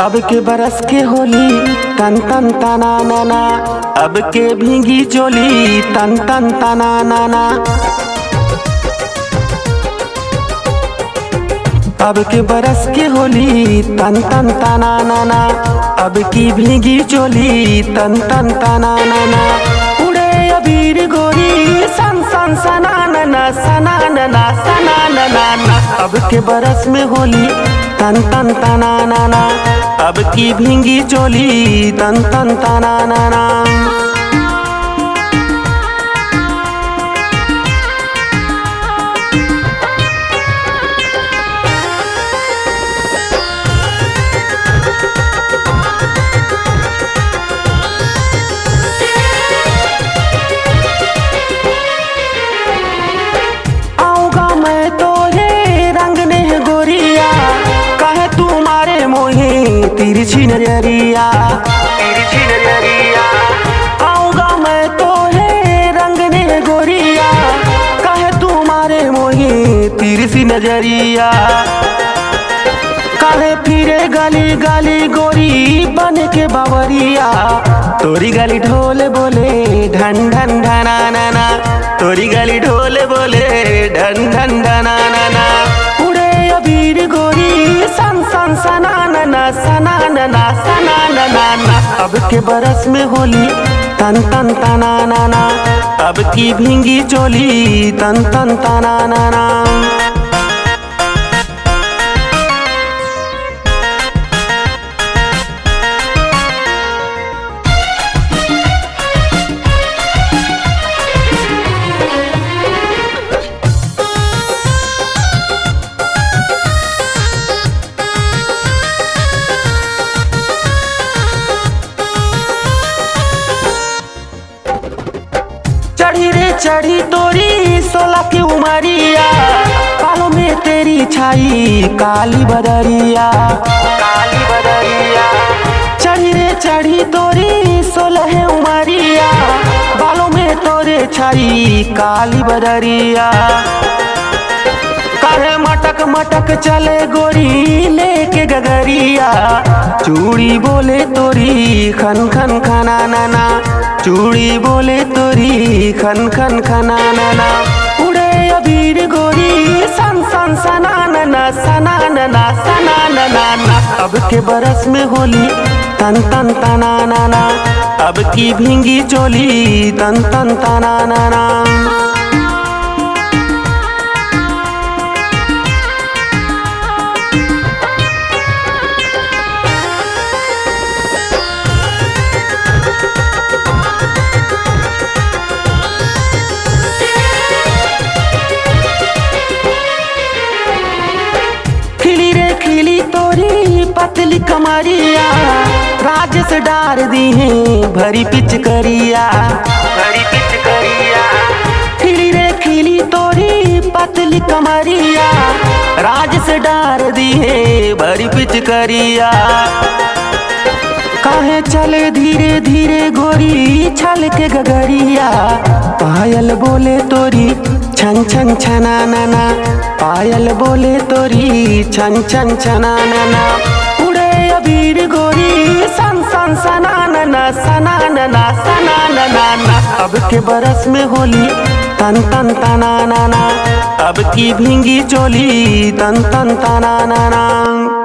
अब के बरस के होली तन तन तना नाना, अब के भींगी चोली तन तन तना नाना। अब के बरस के होली तन तन तना नाना, अब की भींगी चोली तन तन तना नाना। उड़े अबीर गोरी सन सन सना नना सना नना सना नना। अब के बरस में होली तन तन तना नाना, अब की भींगी चोली तन तन तना नाना। आऊंगा मैं तो ये रंगने गोरिया, कहे तुम्हारे मोहे तिरछी नजरिया तिरछी नजरिया। आऊंगा मैं तो है रंगने गोरिया, कहे तुम्हारे मोहे तिरछी नजरिया। कहे फिरे गली गली गोरी बन के बावरिया, तोरी गली ढोल बोले ढन ढन ढना नाना, तोरी गली ढोल बोले ढन ढन ढना नाना। उड़े अबीर गोरी सन सन सना नना सना नना सना नना। अब के बरस में होली तन तन तना नाना, अब की भींगी चोली तन तन तना नाना। चढ़ी रे चढ़ी तोरी 16 की उमरिया, बालों में तेरी छाई काली बदरिया काली बदरिया। चढ़ी रे चढ़ी तोरी 16 उमरिया, बालों में तोरे छाई काली बदरिया। करे मटक मटक चले गोरी लेके गगरिया, चूड़ी बोले तोरी खन खन खना नाना, चूड़ी बोले तोरी खन खन खना नाना। उड़े अबीर गोरी सन सन सना नना सना नना सना नना। अब के बरस में होली तन तन तना नाना, अब की भींगी चोली तन तन तना नाना। खिली तोरी पतली कमरिया, राज से डार दी है भरी पिचकरिया भरी पिचकरिया। खिली तोरी पतली कमरिया, राज से डार दी है भरी पिचकरिया। काहे चले धीरे धीरे गोरी छल के गगरिया, पायल बोले तोरी छन छन छना नना, पायल बोले तोरी छन छन छना नना। उड़े अबीर गोरी सन सन सना नना सना नना सना नना। अब के बरस में होली तन तन तना नाना, अब की भींगी चोली तन तन तना नाना।